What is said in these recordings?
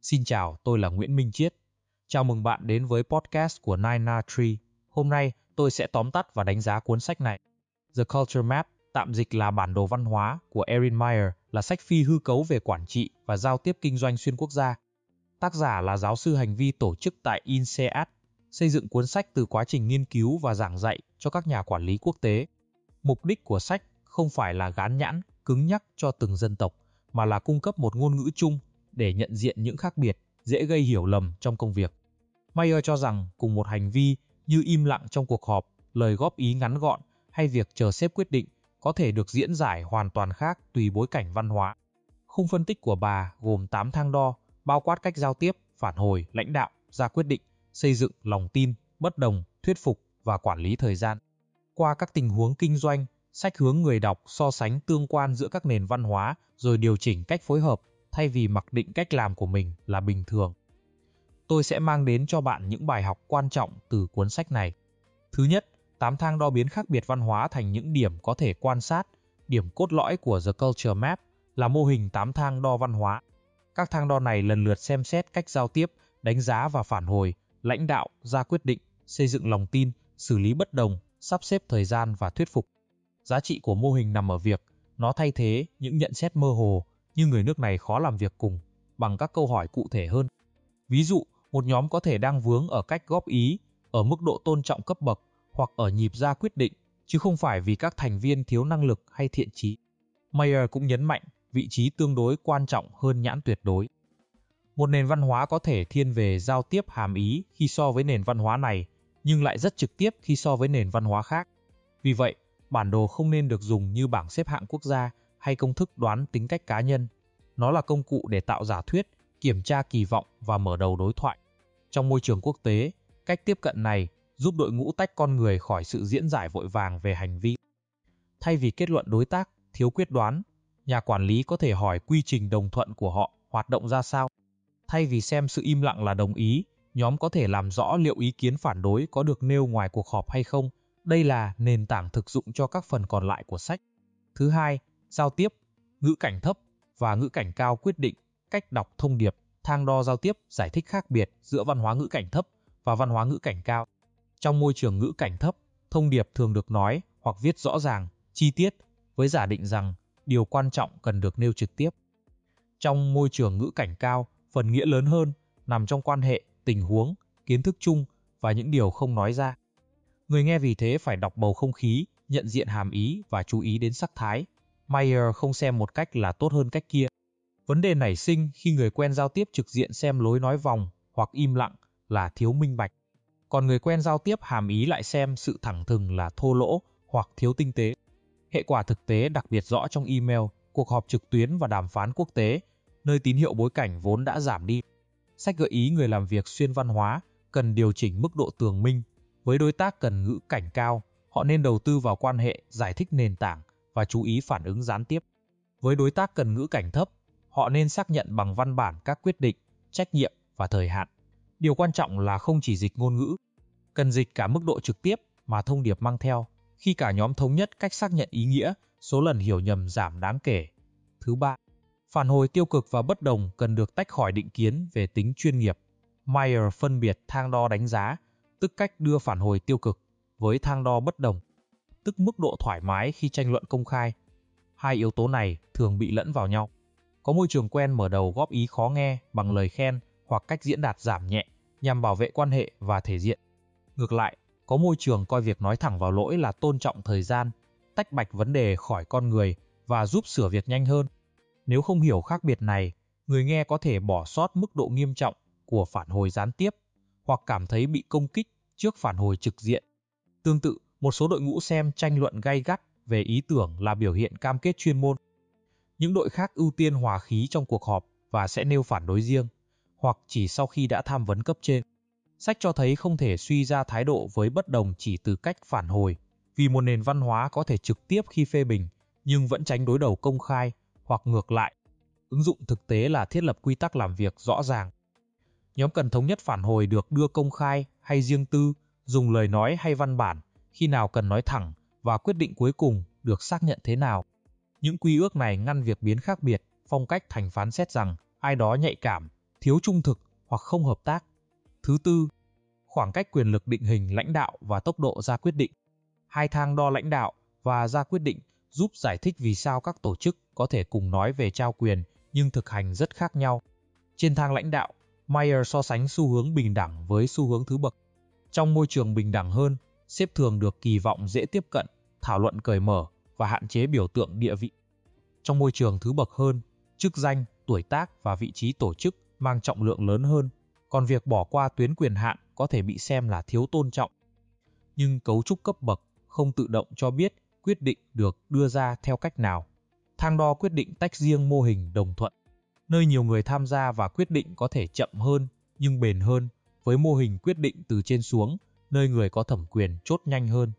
Xin chào, tôi là Nguyễn Minh Chiết. Chào mừng bạn đến với podcast của Nine Tree. Hôm nay, tôi sẽ tóm tắt và đánh giá cuốn sách này. The Culture Map, tạm dịch là bản đồ văn hóa của Erin Meyer, là sách phi hư cấu về quản trị và giao tiếp kinh doanh xuyên quốc gia. Tác giả là giáo sư hành vi tổ chức tại INSEAD, xây dựng cuốn sách từ quá trình nghiên cứu và giảng dạy cho các nhà quản lý quốc tế. Mục đích của sách không phải là gán nhãn, cứng nhắc cho từng dân tộc, mà là cung cấp một ngôn ngữ chung để nhận diện những khác biệt dễ gây hiểu lầm trong công việc. Meyer cho rằng cùng một hành vi như im lặng trong cuộc họp, lời góp ý ngắn gọn hay việc chờ sếp quyết định có thể được diễn giải hoàn toàn khác tùy bối cảnh văn hóa. Khung phân tích của bà gồm 8 thang đo, bao quát cách giao tiếp, phản hồi, lãnh đạo, ra quyết định, xây dựng lòng tin, bất đồng, thuyết phục và quản lý thời gian. Qua các tình huống kinh doanh, sách hướng người đọc so sánh tương quan giữa các nền văn hóa rồi điều chỉnh cách phối hợp thay vì mặc định cách làm của mình là bình thường. Tôi sẽ mang đến cho bạn những bài học quan trọng từ cuốn sách này. Thứ nhất, 8 thang đo biến khác biệt văn hóa thành những điểm có thể quan sát. Điểm cốt lõi của The Culture Map là mô hình 8 thang đo văn hóa. Các thang đo này lần lượt xem xét cách giao tiếp, đánh giá và phản hồi, lãnh đạo, ra quyết định, xây dựng lòng tin, xử lý bất đồng, sắp xếp thời gian và thuyết phục. Giá trị của mô hình nằm ở việc nó thay thế những nhận xét mơ hồ như người nước này khó làm việc cùng bằng các câu hỏi cụ thể hơn. Ví dụ, một nhóm có thể đang vướng ở cách góp ý, ở mức độ tôn trọng cấp bậc hoặc ở nhịp ra quyết định, chứ không phải vì các thành viên thiếu năng lực hay thiện chí. Meyer cũng nhấn mạnh vị trí tương đối quan trọng hơn nhãn tuyệt đối. Một nền văn hóa có thể thiên về giao tiếp hàm ý khi so với nền văn hóa này, nhưng lại rất trực tiếp khi so với nền văn hóa khác. Vì vậy, bản đồ không nên được dùng như bảng xếp hạng quốc gia hay công thức đoán tính cách cá nhân. Nó là công cụ để tạo giả thuyết, kiểm tra kỳ vọng và mở đầu đối thoại. Trong môi trường quốc tế, cách tiếp cận này giúp đội ngũ tách con người khỏi sự diễn giải vội vàng về hành vi. Thay vì kết luận đối tác thiếu quyết đoán, nhà quản lý có thể hỏi quy trình đồng thuận của họ hoạt động ra sao. Thay vì xem sự im lặng là đồng ý, nhóm có thể làm rõ liệu ý kiến phản đối có được nêu ngoài cuộc họp hay không. Đây là nền tảng thực dụng cho các phần còn lại của sách. Thứ hai, giao tiếp, ngữ cảnh thấp và ngữ cảnh cao quyết định cách đọc thông điệp. Thang đo giao tiếp giải thích khác biệt giữa văn hóa ngữ cảnh thấp và văn hóa ngữ cảnh cao. Trong môi trường ngữ cảnh thấp, thông điệp thường được nói hoặc viết rõ ràng, chi tiết, với giả định rằng điều quan trọng cần được nêu trực tiếp. Trong môi trường ngữ cảnh cao, phần nghĩa lớn hơn nằm trong quan hệ, tình huống, kiến thức chung và những điều không nói ra. Người nghe vì thế phải đọc bầu không khí, nhận diện hàm ý và chú ý đến sắc thái. Meyer không xem một cách là tốt hơn cách kia. Vấn đề nảy sinh khi người quen giao tiếp trực diện xem lối nói vòng hoặc im lặng là thiếu minh bạch. Còn người quen giao tiếp hàm ý lại xem sự thẳng thừng là thô lỗ hoặc thiếu tinh tế. Hệ quả thực tế đặc biệt rõ trong email, cuộc họp trực tuyến và đàm phán quốc tế, nơi tín hiệu bối cảnh vốn đã giảm đi. Sách gợi ý người làm việc xuyên văn hóa cần điều chỉnh mức độ tường minh. Với đối tác cần ngữ cảnh cao, họ nên đầu tư vào quan hệ, giải thích nền tảng và chú ý phản ứng gián tiếp. Với đối tác cần ngữ cảnh thấp, họ nên xác nhận bằng văn bản các quyết định, trách nhiệm và thời hạn. Điều quan trọng là không chỉ dịch ngôn ngữ, cần dịch cả mức độ trực tiếp mà thông điệp mang theo. Khi cả nhóm thống nhất cách xác nhận ý nghĩa, số lần hiểu nhầm giảm đáng kể. Thứ ba, phản hồi tiêu cực và bất đồng cần được tách khỏi định kiến về tính chuyên nghiệp. Meyer phân biệt thang đo đánh giá, tức cách đưa phản hồi tiêu cực, với thang đo bất đồng, tức mức độ thoải mái khi tranh luận công khai. Hai yếu tố này thường bị lẫn vào nhau. Có môi trường quen mở đầu góp ý khó nghe bằng lời khen hoặc cách diễn đạt giảm nhẹ nhằm bảo vệ quan hệ và thể diện. Ngược lại, có môi trường coi việc nói thẳng vào lỗi là tôn trọng thời gian, tách bạch vấn đề khỏi con người và giúp sửa việc nhanh hơn. Nếu không hiểu khác biệt này, người nghe có thể bỏ sót mức độ nghiêm trọng của phản hồi gián tiếp hoặc cảm thấy bị công kích trước phản hồi trực diện. Tương tự, một số đội ngũ xem tranh luận gay gắt về ý tưởng là biểu hiện cam kết chuyên môn. Những đội khác ưu tiên hòa khí trong cuộc họp và sẽ nêu phản đối riêng, hoặc chỉ sau khi đã tham vấn cấp trên. Sách cho thấy không thể suy ra thái độ với bất đồng chỉ từ cách phản hồi, vì một nền văn hóa có thể trực tiếp khi phê bình, nhưng vẫn tránh đối đầu công khai, hoặc ngược lại. Ứng dụng thực tế là thiết lập quy tắc làm việc rõ ràng. Nhóm cần thống nhất phản hồi được đưa công khai hay riêng tư, dùng lời nói hay văn bản, khi nào cần nói thẳng, và quyết định cuối cùng được xác nhận thế nào. Những quy ước này ngăn việc biến khác biệt, phong cách thành phán xét rằng ai đó nhạy cảm, thiếu trung thực hoặc không hợp tác. Thứ tư, khoảng cách quyền lực định hình lãnh đạo và tốc độ ra quyết định. Hai thang đo lãnh đạo và ra quyết định giúp giải thích vì sao các tổ chức có thể cùng nói về trao quyền nhưng thực hành rất khác nhau. Trên thang lãnh đạo, Meyer so sánh xu hướng bình đẳng với xu hướng thứ bậc. Trong môi trường bình đẳng hơn, sếp thường được kỳ vọng dễ tiếp cận, thảo luận cởi mở và hạn chế biểu tượng địa vị. Trong môi trường thứ bậc hơn, chức danh, tuổi tác và vị trí tổ chức mang trọng lượng lớn hơn, còn việc bỏ qua tuyến quyền hạn có thể bị xem là thiếu tôn trọng. Nhưng cấu trúc cấp bậc không tự động cho biết quyết định được đưa ra theo cách nào. Thang đo quyết định tách riêng mô hình đồng thuận, nơi nhiều người tham gia và quyết định có thể chậm hơn nhưng bền hơn, với mô hình quyết định từ trên xuống, nơi người có thẩm quyền chốt nhanh hơn.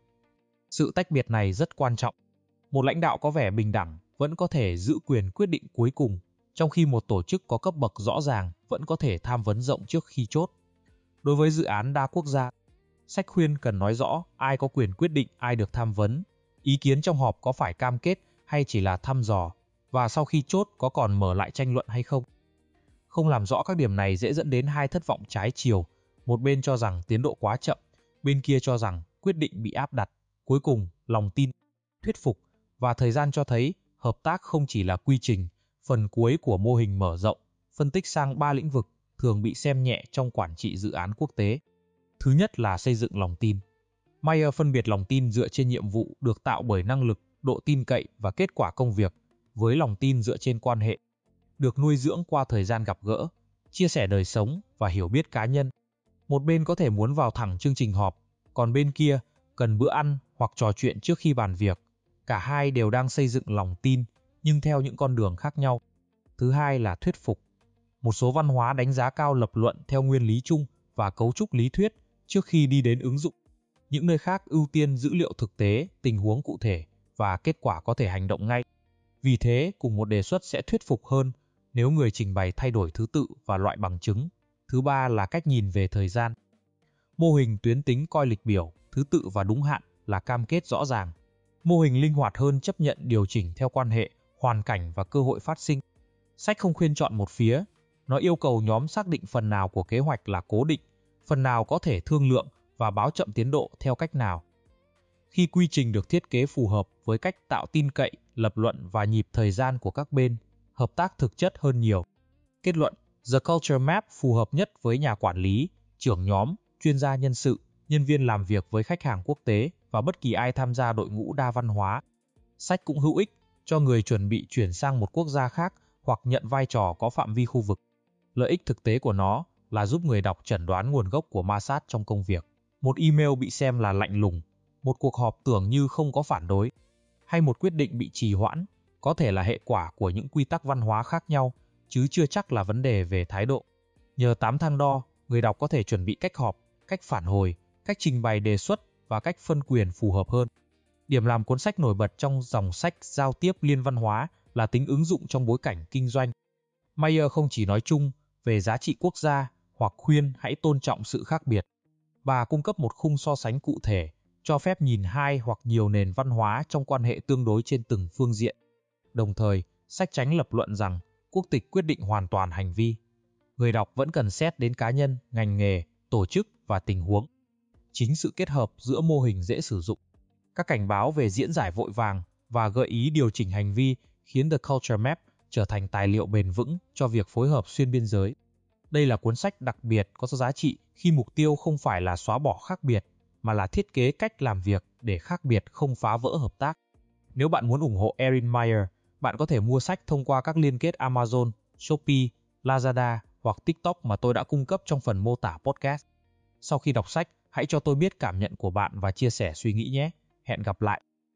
Sự tách biệt này rất quan trọng. Một lãnh đạo có vẻ bình đẳng vẫn có thể giữ quyền quyết định cuối cùng, trong khi một tổ chức có cấp bậc rõ ràng vẫn có thể tham vấn rộng trước khi chốt. Đối với dự án đa quốc gia, sách khuyên cần nói rõ ai có quyền quyết định ai được tham vấn, ý kiến trong họp có phải cam kết hay chỉ là thăm dò, và sau khi chốt có còn mở lại tranh luận hay không. Không làm rõ các điểm này dễ dẫn đến hai thất vọng trái chiều, một bên cho rằng tiến độ quá chậm, bên kia cho rằng quyết định bị áp đặt. Cuối cùng, lòng tin, thuyết phục và thời gian cho thấy hợp tác không chỉ là quy trình, phần cuối của mô hình mở rộng, phân tích sang 3 lĩnh vực thường bị xem nhẹ trong quản trị dự án quốc tế. Thứ nhất là xây dựng lòng tin. Meyer phân biệt lòng tin dựa trên nhiệm vụ được tạo bởi năng lực, độ tin cậy và kết quả công việc, với lòng tin dựa trên quan hệ, được nuôi dưỡng qua thời gian gặp gỡ, chia sẻ đời sống và hiểu biết cá nhân. Một bên có thể muốn vào thẳng chương trình họp, còn bên kia cần bữa ăn hoặc trò chuyện trước khi bàn việc. Cả hai đều đang xây dựng lòng tin, nhưng theo những con đường khác nhau. Thứ hai là thuyết phục. Một số văn hóa đánh giá cao lập luận theo nguyên lý chung và cấu trúc lý thuyết trước khi đi đến ứng dụng. Những nơi khác ưu tiên dữ liệu thực tế, tình huống cụ thể và kết quả có thể hành động ngay. Vì thế, cùng một đề xuất sẽ thuyết phục hơn nếu người trình bày thay đổi thứ tự và loại bằng chứng. Thứ ba là cách nhìn về thời gian. Mô hình tuyến tính coi lịch biểu, thứ tự và đúng hạn là cam kết rõ ràng. Mô hình linh hoạt hơn chấp nhận điều chỉnh theo quan hệ, hoàn cảnh và cơ hội phát sinh. Sách không khuyên chọn một phía, nó yêu cầu nhóm xác định phần nào của kế hoạch là cố định, phần nào có thể thương lượng và báo chậm tiến độ theo cách nào. Khi quy trình được thiết kế phù hợp với cách tạo tin cậy, lập luận và nhịp thời gian của các bên, hợp tác thực chất hơn nhiều. Kết luận, The Culture Map phù hợp nhất với nhà quản lý, trưởng nhóm, chuyên gia nhân sự, nhân viên làm việc với khách hàng quốc tế và bất kỳ ai tham gia đội ngũ đa văn hóa. Sách cũng hữu ích cho người chuẩn bị chuyển sang một quốc gia khác hoặc nhận vai trò có phạm vi khu vực. Lợi ích thực tế của nó là giúp người đọc chẩn đoán nguồn gốc của ma sát trong công việc. Một email bị xem là lạnh lùng, một cuộc họp tưởng như không có phản đối, hay một quyết định bị trì hoãn, có thể là hệ quả của những quy tắc văn hóa khác nhau, chứ chưa chắc là vấn đề về thái độ. Nhờ 8 thang đo, người đọc có thể chuẩn bị cách họp, cách phản hồi, cách trình bày đề xuất và cách phân quyền phù hợp hơn. Điểm làm cuốn sách nổi bật trong dòng sách giao tiếp liên văn hóa là tính ứng dụng trong bối cảnh kinh doanh. Meyer không chỉ nói chung về giá trị quốc gia hoặc khuyên hãy tôn trọng sự khác biệt. Bà cung cấp một khung so sánh cụ thể, cho phép nhìn hai hoặc nhiều nền văn hóa trong quan hệ tương đối trên từng phương diện. Đồng thời, sách tránh lập luận rằng quốc tịch quyết định hoàn toàn hành vi. Người đọc vẫn cần xét đến cá nhân, ngành nghề, tổ chức và tình huống. Chính sự kết hợp giữa mô hình dễ sử dụng, các cảnh báo về diễn giải vội vàng và gợi ý điều chỉnh hành vi khiến The Culture Map trở thành tài liệu bền vững cho việc phối hợp xuyên biên giới. Đây là cuốn sách đặc biệt có giá trị khi mục tiêu không phải là xóa bỏ khác biệt, mà là thiết kế cách làm việc để khác biệt không phá vỡ hợp tác. Nếu bạn muốn ủng hộ Erin Meyer, bạn có thể mua sách thông qua các liên kết Amazon, Shopee, Lazada hoặc TikTok mà tôi đã cung cấp trong phần mô tả podcast. Sau khi đọc sách, hãy cho tôi biết cảm nhận của bạn và chia sẻ suy nghĩ nhé. Hẹn gặp lại.